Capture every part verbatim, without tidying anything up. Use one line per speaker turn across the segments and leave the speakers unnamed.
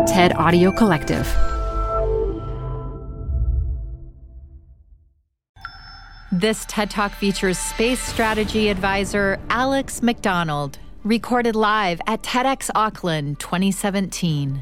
TED Audio Collective.
This TED Talk features space strategy advisor Alex McDonald, recorded live at TEDx Auckland twenty seventeen.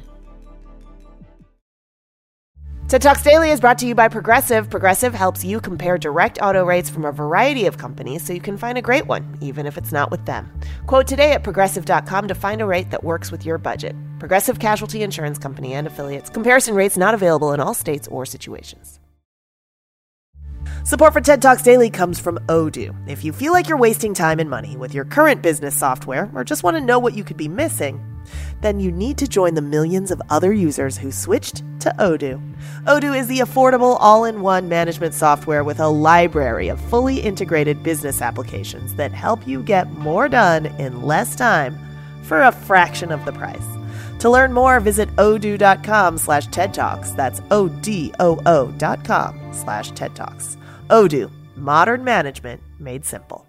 TED Talks Daily is brought to you by Progressive. Progressive helps you compare direct auto rates from a variety of companies so you can find a great one, even if it's not with them. Quote today at progressive dot com to find a rate that works with your budget. Progressive Casualty Insurance Company and Affiliates. Comparison rates not available in all states or situations. Support for TED Talks Daily comes from Odoo. If you feel like you're wasting time and money with your current business software or just want to know what you could be missing, then you need to join the millions of other users who switched to Odoo. Odoo is the affordable all-in-one management software with a library of fully integrated business applications that help you get more done in less time for a fraction of the price. To learn more, visit odoo.com slash TED Talks. That's O-D-O-O dot com slash TED Talks. Odoo, modern management made simple.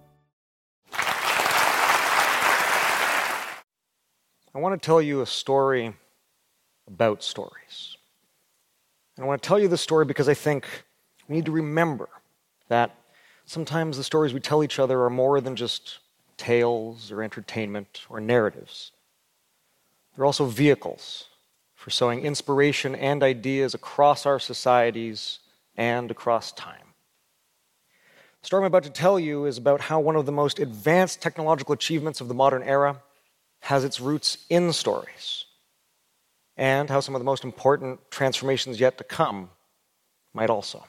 I want to tell you a story about stories. And I want to tell you this story because I think we need to remember that sometimes the stories we tell each other are more than just tales or entertainment or narratives. They're also vehicles for sowing inspiration and ideas across our societies and across time. The story I'm about to tell you is about how one of the most advanced technological achievements of the modern era has its roots in stories, and how some of the most important transformations yet to come might also.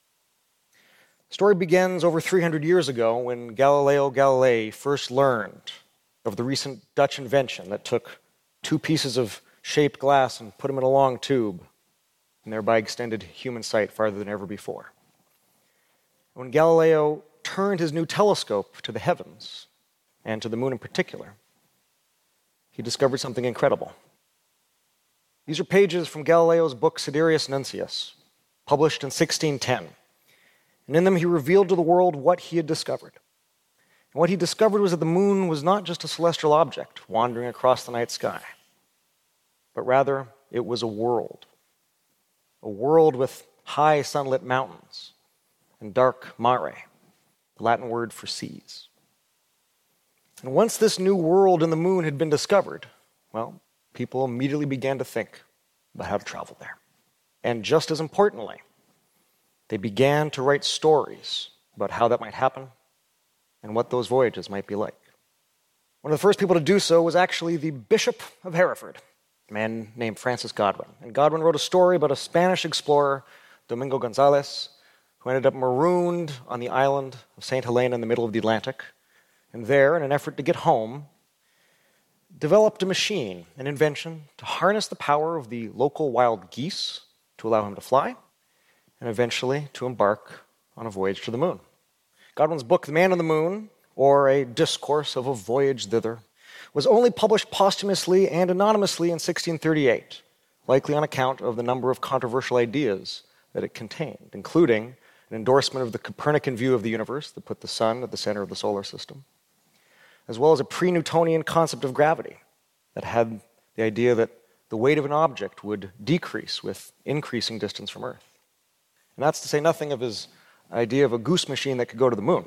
The story begins over three hundred years ago when Galileo Galilei first learned of the recent Dutch invention that took two pieces of shaped glass and put them in a long tube, and thereby extended human sight farther than ever before. When Galileo turned his new telescope to the heavens, and to the moon in particular, he discovered something incredible. These are pages from Galileo's book Sidereus Nuncius, published in sixteen ten. And in them he revealed to the world what he had discovered. And what he discovered was that the moon was not just a celestial object wandering across the night sky, but rather it was a world. A world with high sunlit mountains and dark mare, the Latin word for seas. And once this new world in the moon had been discovered, well, people immediately began to think about how to travel there. And just as importantly, they began to write stories about how that might happen and what those voyages might be like. One of the first people to do so was actually the Bishop of Hereford, a man named Francis Godwin. And Godwin wrote a story about a Spanish explorer, Domingo Gonzalez, who ended up marooned on the island of Saint Helena in the middle of the Atlantic, and there, in an effort to get home, developed a machine, an invention, to harness the power of the local wild geese to allow him to fly, and eventually to embark on a voyage to the moon. Godwin's book, The Man on the Moon, or A Discourse of a Voyage Thither, was only published posthumously and anonymously in sixteen thirty-eight, likely on account of the number of controversial ideas that it contained, including an endorsement of the Copernican view of the universe that put the sun at the center of the solar system, as well as a pre-Newtonian concept of gravity that had the idea that the weight of an object would decrease with increasing distance from Earth. And that's to say nothing of his idea of a goose machine that could go to the moon.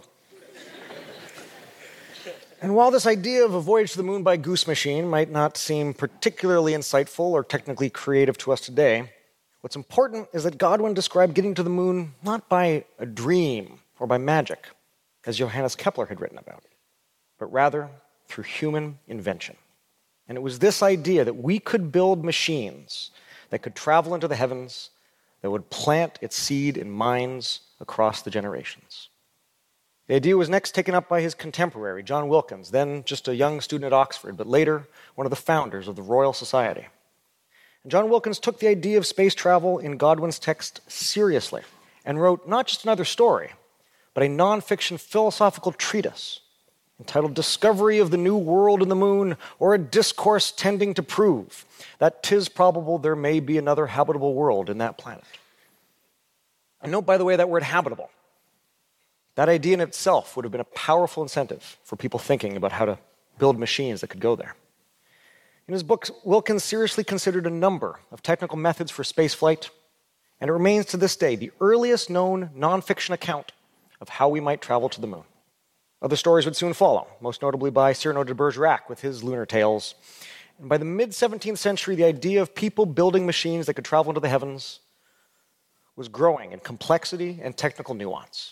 And while this idea of a voyage to the moon by goose machine might not seem particularly insightful or technically creative to us today, what's important is that Godwin described getting to the moon not by a dream or by magic, as Johannes Kepler had written about, but rather through human invention. And it was this idea that we could build machines that could travel into the heavens, that would plant its seed in minds across the generations. The idea was next taken up by his contemporary, John Wilkins, then just a young student at Oxford, but later one of the founders of the Royal Society. And John Wilkins took the idea of space travel in Godwin's text seriously and wrote not just another story, but a non-fiction philosophical treatise entitled Discovery of the New World in the Moon, or a discourse tending to prove that 'tis probable there may be another habitable world in that planet. And note, by the way, that word habitable. That idea in itself would have been a powerful incentive for people thinking about how to build machines that could go there. In his book, Wilkins seriously considered a number of technical methods for spaceflight, and it remains to this day the earliest known nonfiction account of how we might travel to the moon. Other stories would soon follow, most notably by Cyrano de Bergerac with his Lunar Tales. And by the mid-seventeenth century, the idea of people building machines that could travel into the heavens was growing in complexity and technical nuance.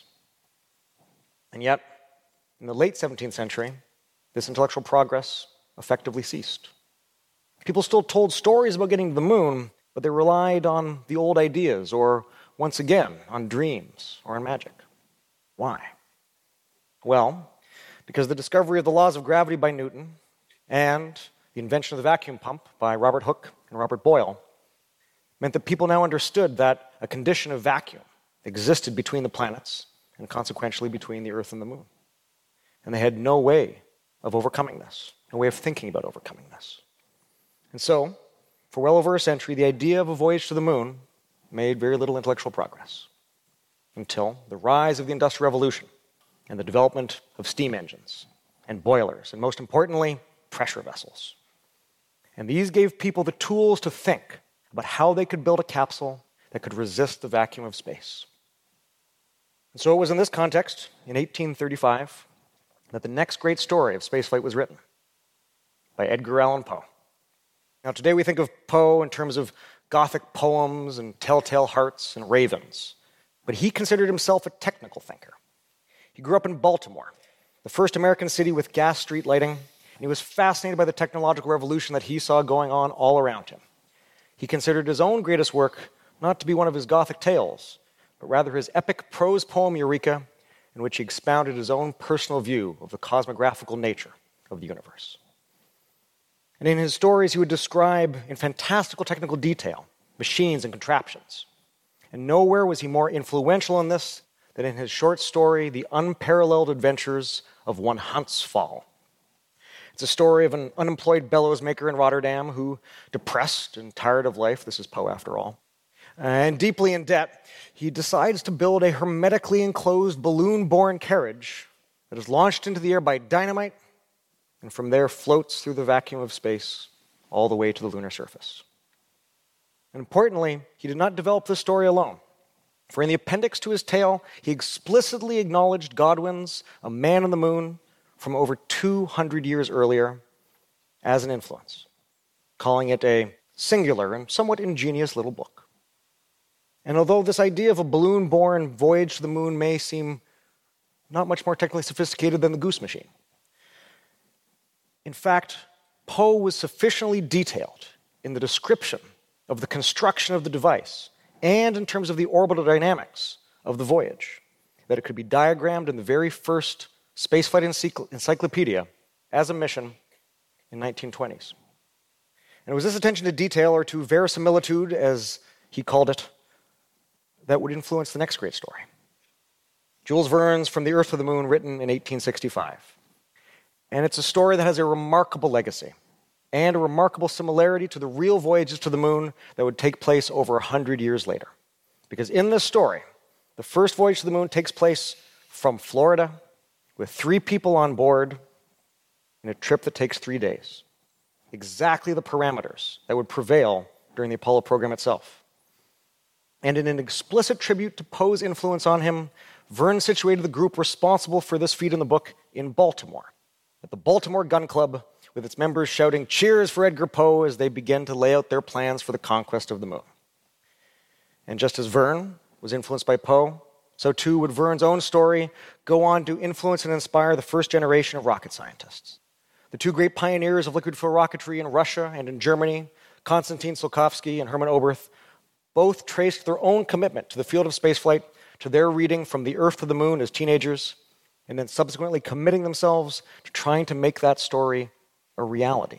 And yet, in the late seventeenth century, this intellectual progress effectively ceased. People still told stories about getting to the moon, but they relied on the old ideas, or once again, on dreams or on magic. Why? Well, because the discovery of the laws of gravity by Newton and the invention of the vacuum pump by Robert Hooke and Robert Boyle meant that people now understood that a condition of vacuum existed between the planets and consequentially between the Earth and the moon. And they had no way of overcoming this, no way of thinking about overcoming this. And so, for well over a century, the idea of a voyage to the moon made very little intellectual progress until the rise of the Industrial Revolution and the development of steam engines and boilers, and most importantly, pressure vessels. And these gave people the tools to think about how they could build a capsule that could resist the vacuum of space. And so it was in this context, in eighteen thirty-five, that the next great story of spaceflight was written by Edgar Allan Poe. Now, today we think of Poe in terms of Gothic poems and telltale hearts and ravens, but he considered himself a technical thinker. He grew up in Baltimore, the first American city with gas street lighting, and he was fascinated by the technological revolution that he saw going on all around him. He considered his own greatest work not to be one of his Gothic tales, but rather his epic prose poem Eureka, in which he expounded his own personal view of the cosmographical nature of the universe. And in his stories, he would describe in fantastical technical detail machines and contraptions. And nowhere was he more influential in this than in his short story, The Unparalleled Adventures of One Hunts Fall. It's a story of an unemployed bellows maker in Rotterdam who, depressed and tired of life, this is Poe after all, and deeply in debt, he decides to build a hermetically enclosed balloon-borne carriage that is launched into the air by dynamite and from there floats through the vacuum of space all the way to the lunar surface. And importantly, he did not develop this story alone. For in the appendix to his tale, he explicitly acknowledged Godwin's A Man on the Moon from over two hundred years earlier as an influence, calling it a singular and somewhat ingenious little book. And although this idea of a balloon-borne voyage to the moon may seem not much more technically sophisticated than the Goose machine, in fact, Poe was sufficiently detailed in the description of the construction of the device and in terms of the orbital dynamics of the voyage that it could be diagrammed in the very first spaceflight encyclopedia as a mission in nineteen twenties. And it was this attention to detail, or to verisimilitude, as he called it, that would influence the next great story. Jules Verne's From the Earth to the Moon, written in eighteen sixty-five. And it's a story that has a remarkable legacy and a remarkable similarity to the real voyages to the moon that would take place over one hundred years later. Because in this story, the first voyage to the moon takes place from Florida with three people on board in a trip that takes three days. Exactly the parameters that would prevail during the Apollo program itself. And in an explicit tribute to Poe's influence on him, Verne situated the group responsible for this feat in the book in Baltimore, at the Baltimore Gun Club, with its members shouting cheers for Edgar Poe as they begin to lay out their plans for the conquest of the moon. And just as Verne was influenced by Poe, so too would Verne's own story go on to influence and inspire the first generation of rocket scientists. The two great pioneers of liquid fuel rocketry in Russia and in Germany, Konstantin Tsiolkovsky and Hermann Oberth, both traced their own commitment to the field of spaceflight to their reading From the Earth to the Moon as teenagers, and then subsequently committing themselves to trying to make that story a reality.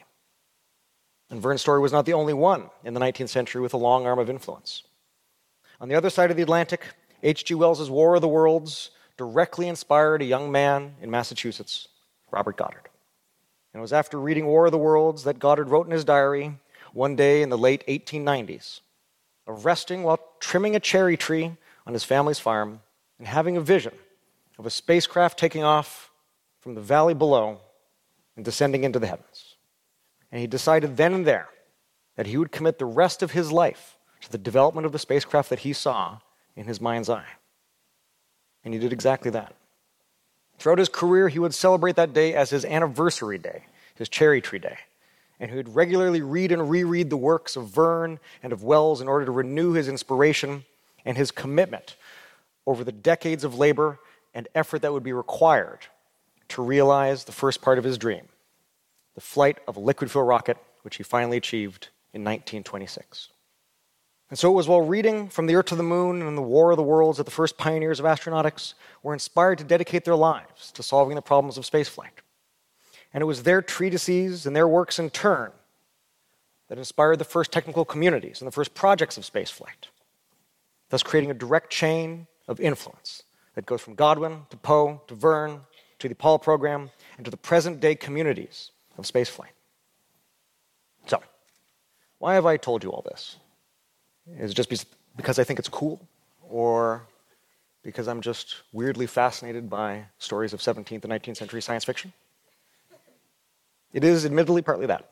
And Verne's story was not the only one in the nineteenth century with a long arm of influence. On the other side of the Atlantic, H G Wells' War of the Worlds directly inspired a young man in Massachusetts, Robert Goddard. And it was after reading War of the Worlds that Goddard wrote in his diary one day in the late eighteen nineties of resting while trimming a cherry tree on his family's farm and having a vision of a spacecraft taking off from the valley below and descending into the heavens. And he decided then and there that he would commit the rest of his life to the development of the spacecraft that he saw in his mind's eye. And he did exactly that. Throughout his career, he would celebrate that day as his anniversary day, his cherry tree day. And he would regularly read and reread the works of Verne and of Wells in order to renew his inspiration and his commitment over the decades of labor and effort that would be required to realize the first part of his dream, the flight of a liquid fuel rocket, which he finally achieved in nineteen twenty-six. And so it was while reading From the Earth to the Moon and The War of the Worlds that the first pioneers of astronautics were inspired to dedicate their lives to solving the problems of spaceflight. And it was their treatises and their works in turn that inspired the first technical communities and the first projects of spaceflight, thus creating a direct chain of influence that goes from Godwin to Poe to Verne to the Apollo program and to the present-day communities of spaceflight. So, why have I told you all this? Is it just because I think it's cool? Or because I'm just weirdly fascinated by stories of seventeenth and nineteenth century science fiction? It is admittedly partly that.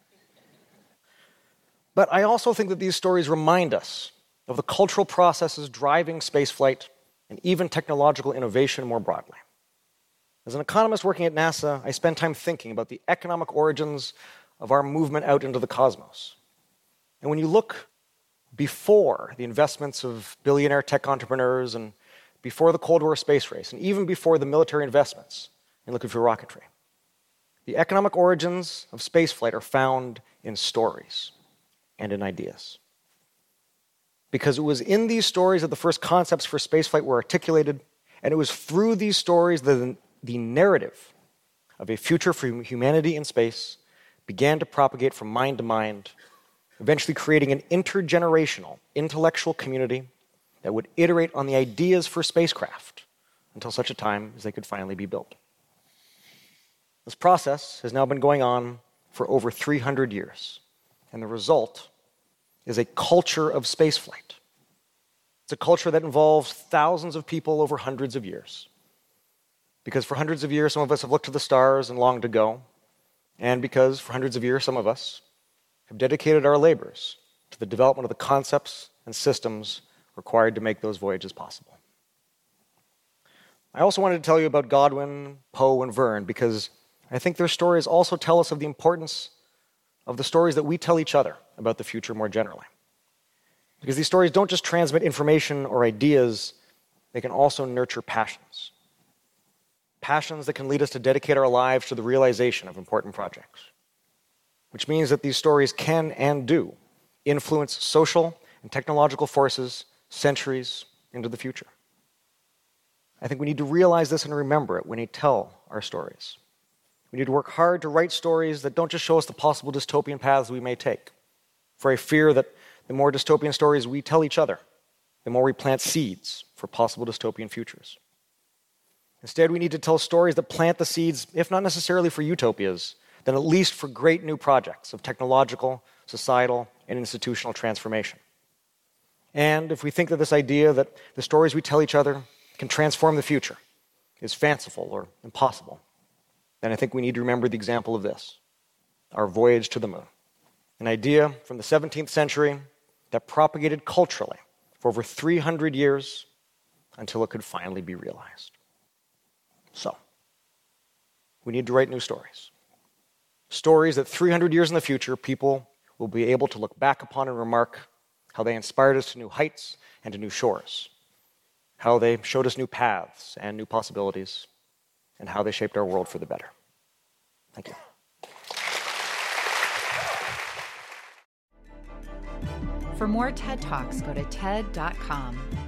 But I also think that these stories remind us of the cultural processes driving spaceflight and even technological innovation more broadly. As an economist working at NASA, I spend time thinking about the economic origins of our movement out into the cosmos. And when you look before the investments of billionaire tech entrepreneurs and before the Cold War space race and even before the military investments in liquid fuel rocketry, the economic origins of spaceflight are found in stories and in ideas. Because it was in these stories that the first concepts for spaceflight were articulated, and it was through these stories that the narrative of a future for humanity in space began to propagate from mind to mind, eventually creating an intergenerational intellectual community that would iterate on the ideas for spacecraft until such a time as they could finally be built. This process has now been going on for over three hundred years, and the result is a culture of spaceflight. It's a culture that involves thousands of people over hundreds of years. Because for hundreds of years, some of us have looked to the stars and longed to go, and because for hundreds of years, some of us have dedicated our labors to the development of the concepts and systems required to make those voyages possible. I also wanted to tell you about Godwin, Poe, and Verne because I think their stories also tell us of the importance of the stories that we tell each other about the future more generally. Because these stories don't just transmit information or ideas, they can also nurture passions. Passions that can lead us to dedicate our lives to the realization of important projects. Which means that these stories can and do influence social and technological forces centuries into the future. I think we need to realize this and remember it when we tell our stories. We need to work hard to write stories that don't just show us the possible dystopian paths we may take, for I fear that the more dystopian stories we tell each other, the more we plant seeds for possible dystopian futures. Instead, we need to tell stories that plant the seeds, if not necessarily for utopias, then at least for great new projects of technological, societal, and institutional transformation. And if we think that this idea that the stories we tell each other can transform the future is fanciful or impossible, then I think we need to remember the example of this, our voyage to the moon, an idea from the seventeenth century that propagated culturally for over three hundred years until it could finally be realized. So, we need to write new stories. Stories that three hundred years in the future, people will be able to look back upon and remark how they inspired us to new heights and to new shores, how they showed us new paths and new possibilities, and how they shaped our world for the better. Thank you.
For more TED Talks, go to T E D dot com.